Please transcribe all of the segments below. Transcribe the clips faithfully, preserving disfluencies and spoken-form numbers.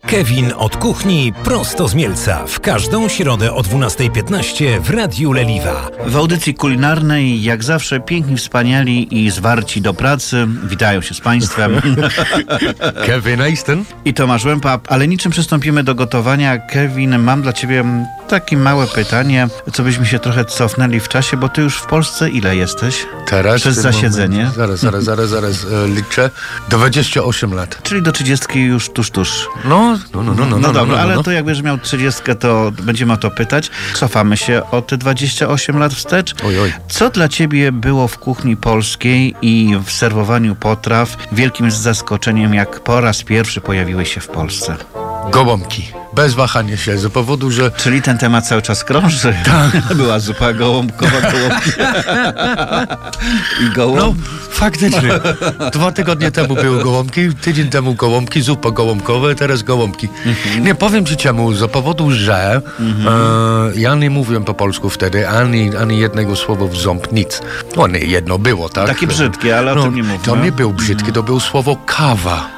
Kevin od kuchni prosto z Mielca. W każdą środę o dwunasta piętnaście w Radiu Leliwa. W audycji kulinarnej, jak zawsze, piękni, wspaniali i zwarci do pracy witają się z Państwem. Kevin Easton i Tomasz Łępa. Ale niczym przystąpimy do gotowania. Kevin, mam dla Ciebie takie małe pytanie, co byśmy się trochę cofnęli w czasie, bo Ty już w Polsce ile jesteś? Teraz? Przez zasiedzenie? Moment, zaraz, zaraz, zaraz, zaraz e, liczę. dwadzieścia osiem lat. Czyli do trzydziestki już tuż, tuż. No, no, no, no, no, no dobra, no, no, ale no. to jak będziesz miał trzydziestkę, to będziemy o to pytać. Cofamy się o te dwadzieścia osiem lat wstecz. Oj, oj. Co dla Ciebie było w kuchni polskiej i w serwowaniu potraw wielkim zaskoczeniem, jak po raz pierwszy pojawiłeś się w Polsce? Gołąbki. Bez wahania się, z powodu, że... Czyli ten temat cały czas krąży. Tak. Była zupa gołąbkowa, gołąbki. I gołąb... No, faktycznie. Dwa tygodnie temu były gołąbki, tydzień temu gołąbki, zupa gołąbkowa, teraz gołąbki. Mhm. Nie powiem Ci czemu, z powodu, że mhm. e, ja nie mówiłem po polsku wtedy, ani, ani jednego słowa w ząb, nic. No nie, jedno było, tak? Takie brzydkie, ale o no, tym nie mówię. To nie był brzydkie, to było słowo kawa.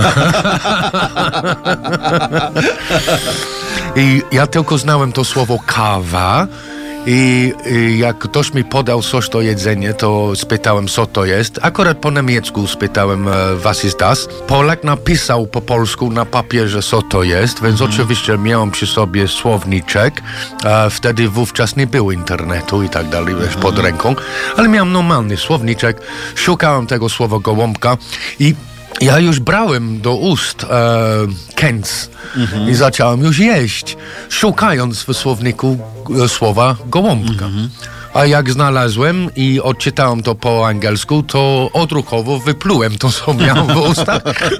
I ja tylko znałem to słowo kawa i, i jak ktoś mi podał coś do jedzenia, to spytałem, co to jest. Akurat po niemiecku spytałem, was ist das? Polak napisał po polsku na papierze, co to jest, więc mm. oczywiście miałem przy sobie słowniczek. A wtedy wówczas nie było internetu i tak dalej, wiesz, pod ręką, ale miałem normalny słowniczek. Szukałem tego słowa gołąbka i ja już brałem do ust e, kęs mm-hmm. i zacząłem już jeść, szukając w słowniku e, słowa gołąbka. Mm-hmm. A jak znalazłem i odczytałem to po angielsku, to odruchowo wyplułem to, co miałem w ustach.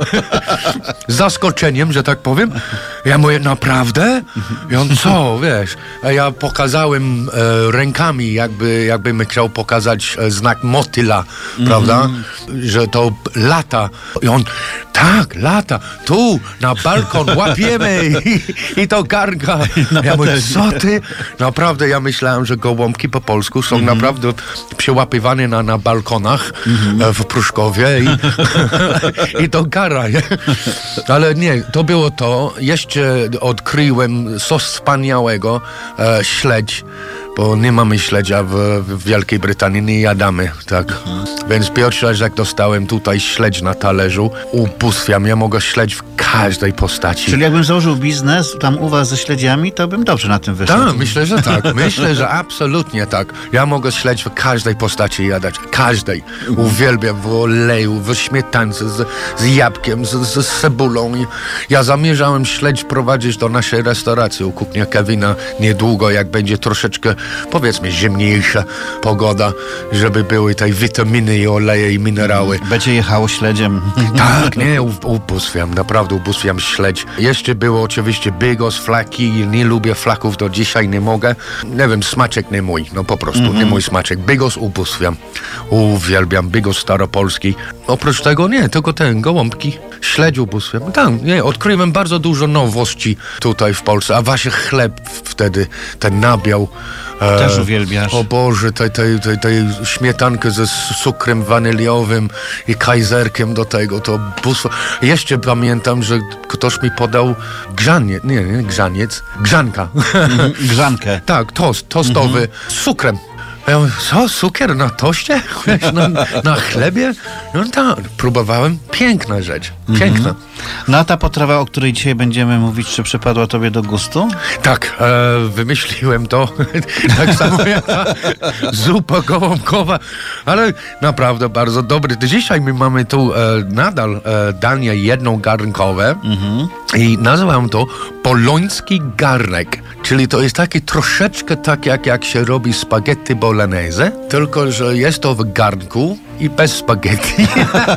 Z zaskoczeniem, że tak powiem. Ja mówię, naprawdę? I on, co, wiesz? A ja pokazałem e, rękami, jakby, jakbym chciał pokazać e, znak motyla, mm-hmm. prawda? Że to lata. I on, tak, lata, tu, na balkon, łapiemy i, i to garnka. Ja mówię, co ty? Naprawdę, ja myślałem, że gołąbki po polsku są mm-hmm. naprawdę przełapywane na, na balkonach mm-hmm. w Pruszkowie i, i to gara. Nie? Ale nie, to było to. Jeszcze odkryłem coś wspaniałego, e, śledź, bo nie mamy śledzia w, w Wielkiej Brytanii, nie jadamy, tak. Mhm. Więc pierwszy raz jak dostałem tutaj śledź na talerzu, ubóstwiam, ja mogę śledź w każdej postaci. Czyli jakbym założył biznes tam u was ze śledziami, to bym dobrze na tym wyszedł. Tak, myślę, że tak. Myślę, że absolutnie tak. Ja mogę śledź w każdej postaci jadać. Każdej. Uwielbiam w oleju, w śmietance, z, z jabłkiem, z, z cebulą. I ja zamierzałem śledź prowadzić do naszej restauracji u Kuchnia Kevina niedługo, jak będzie troszeczkę, powiedzmy, zimniejsza pogoda, żeby były te witaminy i oleje i minerały. Będzie jechało śledziem. Tak, nie, ubóstwiam, naprawdę ubóstwiam śledź. Jeszcze było oczywiście bigos, flaki, nie lubię flaków do dzisiaj, nie mogę. Nie wiem, smaczek nie mój, no po prostu, mm-hmm. nie mój smaczek. Bigos ubóstwiam, uwielbiam bigos staropolski. Oprócz tego nie, tylko ten, gołąbki, śledź ubóstwiam. Tam, nie, odkryłem bardzo dużo nowości tutaj w Polsce, a właśnie chleb wtedy, ten nabiał. Też uwielbiasz. O Boże, tej, tej, tej, tej śmietankę ze cukrem waniliowym i kajzerkiem do tego, to bóstwo. Jeszcze pamiętam, że ktoś mi podał grzaniec, nie, nie, grzaniec, grzanka. Grzankę. Tak, tost, tostowy, mm-hmm. z cukrem. Ja mówię, co, cukier na toście? Na, na chlebie? No tak, próbowałem. Piękna rzecz, piękna. Mm-hmm. No a ta potrawa, o której dzisiaj będziemy mówić, czy przypadła tobie do gustu? Tak, e, wymyśliłem to. Tak samo jak ta zupa gołąbkowa, ale naprawdę bardzo dobry. Dzisiaj my mamy tu e, nadal e, dania jednogarnkowe mm-hmm. i nazywam to poloński garnek, czyli to jest taki troszeczkę tak jak, jak się robi spaghetti bolognese, tylko że jest to w garnku i bez spaghetti.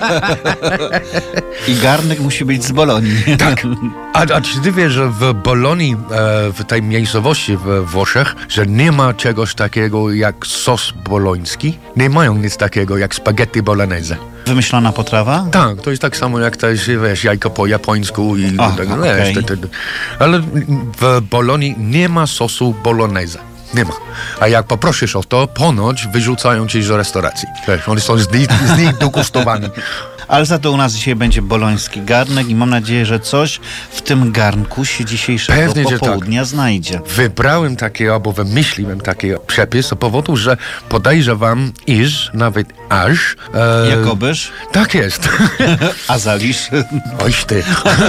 I garnek musi być z Bolonii. Tak. A, a czy ty wiesz, że w Bolonii, e, w tej miejscowości w Włoszech, że nie ma czegoś takiego jak sos boloński? Nie mają nic takiego jak spaghetti bolognese. Wymyślona potrawa? Tak, to jest tak samo jak też, wiesz, jajko po japońsku i Ach, tak, okay. wiesz, te, te, ale w Bolonii nie ma sosu bolognese. Nie ma. A jak poprosisz o to, ponoć wyrzucają cię z restauracji. Wiesz, oni są z nich, z nich dogustowani. Ale za to u nas dzisiaj będzie boloński garnek i mam nadzieję, że coś w tym garnku się dzisiejszego Pewnie, że popołudnia tak. znajdzie. Wybrałem taki, albo wymyśliłem taki przepis z powodu, że podejrzewam, iż nawet aż... E, Jakobyż? Tak jest. A zalisz? Oś ty.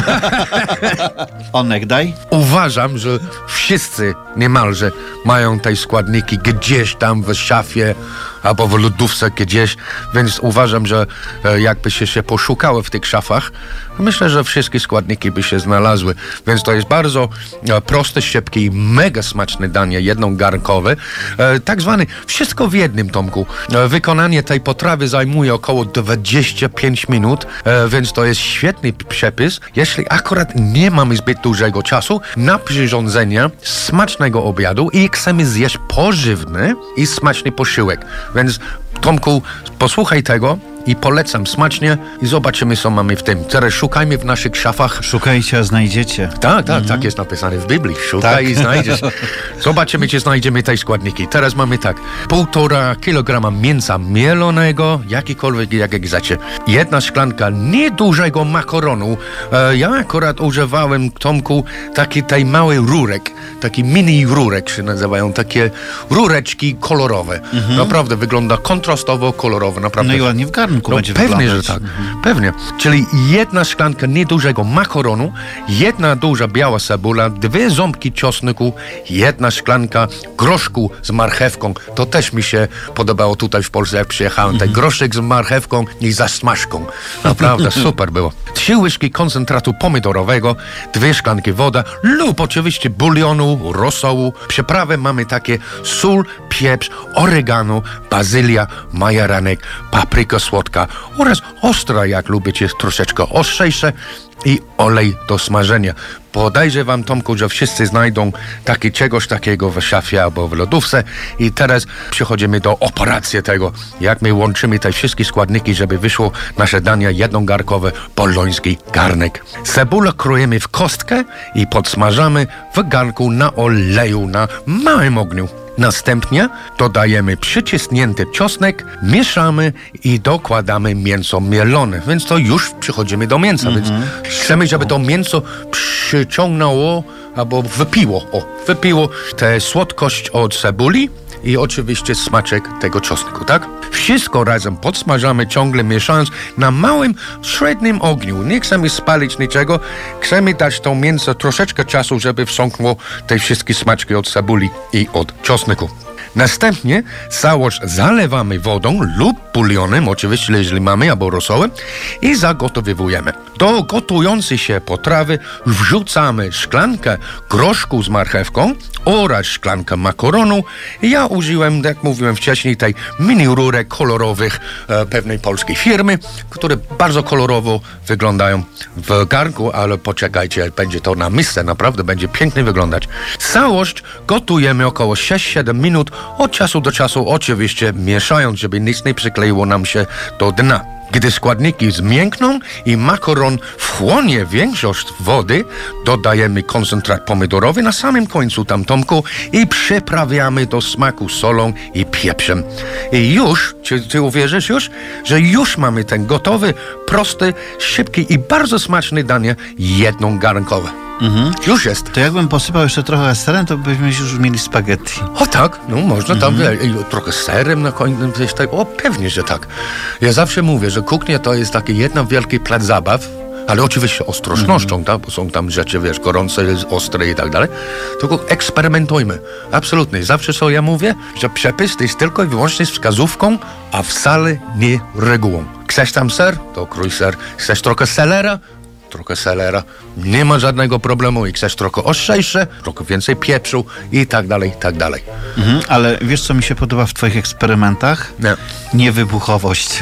Onek daj? Uważam, że wszyscy niemalże mają te składniki gdzieś tam w szafie albo w lodówce gdzieś, więc uważam, że e, jakby się, się poszukało w tych szafach, myślę, że wszystkie składniki by się znalazły, więc to jest bardzo e, proste, szybkie i mega smaczne danie, jednogarnkowe, e, tak zwany wszystko w jednym, Tomku. E, wykonanie tej potrawy zajmuje około dwadzieścia pięć minut, e, więc to jest świetny przepis, jeśli akurat nie mamy zbyt dużego czasu na przyrządzenie smacznego obiadu i chcemy zjeść pożywny i smaczny posiłek. Więc Tomku, posłuchaj tego i polecam smacznie i zobaczymy, co mamy w tym. Teraz szukajmy w naszych szafach. Szukajcie, a znajdziecie. Tak, tak, mhm. tak jest napisane w Biblii. Szukaj tak. i znajdziesz. Zobaczymy, czy znajdziemy te składniki. Teraz mamy tak, półtora kilograma mięsa mielonego, jakikolwiek, jak chcecie. Jedna szklanka niedużego makaronu. E, ja akurat używałem, Tomku, taki tej mały rurek, taki mini rurek się nazywają, takie rureczki kolorowe. Mhm. Naprawdę wygląda kontrastowo kolorowo, naprawdę. No i ładnie w garnku no, będzie pewnie, wyglądać. że tak. Mhm. Pewnie. Czyli jedna szklanka niedużego makaronu, jedna duża biała cebula, dwie ząbki czosnku, jedna szklanka groszku z marchewką. To też mi się podobało tutaj w Polsce, jak przyjechałem. Mhm. Ten groszek z marchewką i zasmażką. Naprawdę super było. Trzy łyżki koncentratu pomidorowego, dwie szklanki woda lub oczywiście bulionu, rosołu. Przyprawę mamy takie sól, pieprz, oregano, bazylia, majeranek, papryka słodka oraz ostra, jak lubicie, troszeczkę ostrzejsze i olej do smażenia. Podejrzewam, Tomku, że wszyscy znajdą taki czegoś takiego w szafie albo w lodówce i teraz przechodzimy do operacji tego, jak my łączymy te wszystkie składniki, żeby wyszło nasze danie jednogarnkowe, boloński garnek. Cebulę krojemy w kostkę i podsmażamy w garnku na oleju na małym ogniu. Następnie dodajemy przyciśnięty czosnek, mieszamy i dokładamy mięso mielone. Więc to już przechodzimy do mięsa. Mm-hmm. Więc chcemy, żeby to mięso przyciągnęło albo wypiło, o, wypiło tę słodkość od cebuli i oczywiście smaczek tego czosnku, tak? Wszystko razem podsmażamy, ciągle mieszając na małym, średnim ogniu. Nie chcemy spalić niczego, chcemy dać to mięso troszeczkę czasu, żeby wsąkło te wszystkie smaczki od cebuli i od czosnku. Następnie całość zalewamy wodą lub bulionem, oczywiście jeżeli mamy, albo rosołem i zagotowujemy. Do gotującej się potrawy wrzucamy szklankę groszku z marchewką oraz szklankę makaronu. Ja użyłem, jak mówiłem wcześniej, tej mini rurek kolorowych e, pewnej polskiej firmy, które bardzo kolorowo wyglądają w garnku, ale poczekajcie, będzie to na misce, naprawdę będzie pięknie wyglądać. Całość gotujemy około sześć siedem minut, od czasu do czasu oczywiście mieszając, żeby nic nie przykleiło nam się do dna. Gdy składniki zmiękną i makaron wchłonie większość wody, dodajemy koncentrat pomidorowy na samym końcu tam, Tomku, i przyprawiamy do smaku solą i pieprzem. I już, czy ty uwierzysz już, że już mamy ten gotowy, prosty, szybki i bardzo smaczny danie jednogarnkowe. Mhm. Już jest. To jakbym posypał jeszcze trochę serem, to byśmy już mieli spaghetti. O tak, no można tam mhm. trochę serem na końcu. O, pewnie, że tak. Ja zawsze mówię, że kuchnia to jest taki jedna wielki plac zabaw, ale oczywiście ostrożnością, mhm. tak? Bo są tam rzeczy, wiesz, gorące, ostre i tak dalej. Tylko eksperymentujmy. Absolutnie. Zawsze co ja mówię, że przepis to jest tylko i wyłącznie z wskazówką, a wcale nie regułą. Chcesz tam ser? To krój ser. Chcesz trochę selera? Trochę selera, nie ma żadnego problemu i chcesz trochę ostrzejsze, trochę więcej pieprzu i tak dalej, i tak dalej. Mhm, ale wiesz, co mi się podoba w twoich eksperymentach? Nie. Niewybuchowość.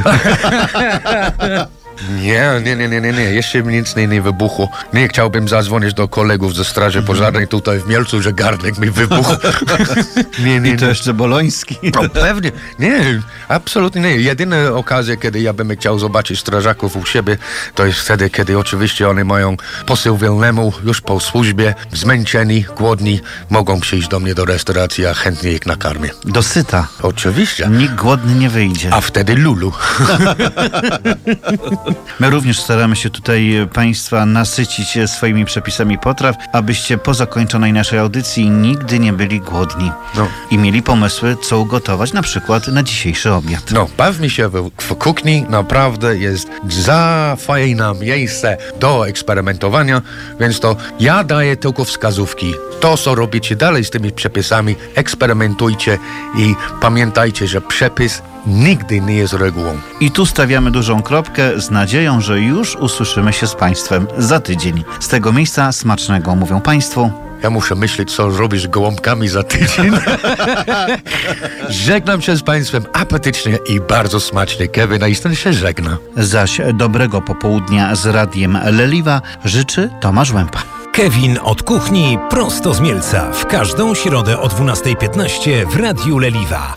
Nie, nie, nie, nie, nie, nie. Jeszcze nic nie, nie wybuchło. Nie chciałbym zadzwonić do kolegów ze Straży Pożarnej tutaj w Mielcu, że garnek mi wybuchł. nie, nie, I to nie. Jeszcze boloński. No pewnie. Nie, absolutnie nie. Jedyna okazja, kiedy ja bym chciał zobaczyć strażaków u siebie, to jest wtedy, kiedy oczywiście oni mają posył wielnemu, już po służbie, zmęczeni, głodni, mogą przyjść do mnie do restauracji, a chętnie ich nakarmię. Dosyta. Oczywiście. Nikt głodny nie wyjdzie. A wtedy Lulu. My również staramy się tutaj Państwa nasycić swoimi przepisami potraw, abyście po zakończonej naszej audycji nigdy nie byli głodni No. i mieli pomysły, co ugotować na przykład na dzisiejszy obiad. No, bawmy się w, w kuchni, naprawdę jest za fajne miejsce do eksperymentowania, więc to ja daję tylko wskazówki. To, co robicie dalej z tymi przepisami, eksperymentujcie i pamiętajcie, że przepis nigdy nie jest regułą. I tu stawiamy dużą kropkę z nadzieją, że już usłyszymy się z Państwem za tydzień. Z tego miejsca smacznego mówią Państwu Ja muszę myśleć, co robisz gołąbkami za tydzień. Żegnam się z Państwem apetycznie i bardzo smacznie. Kevin Easton się żegna. zaś dobrego popołudnia z Radiem Leliwa życzy Tomasz Łępa. Kevin od kuchni prosto z Mielca w każdą środę o dwunasta piętnaście w Radiu Leliwa.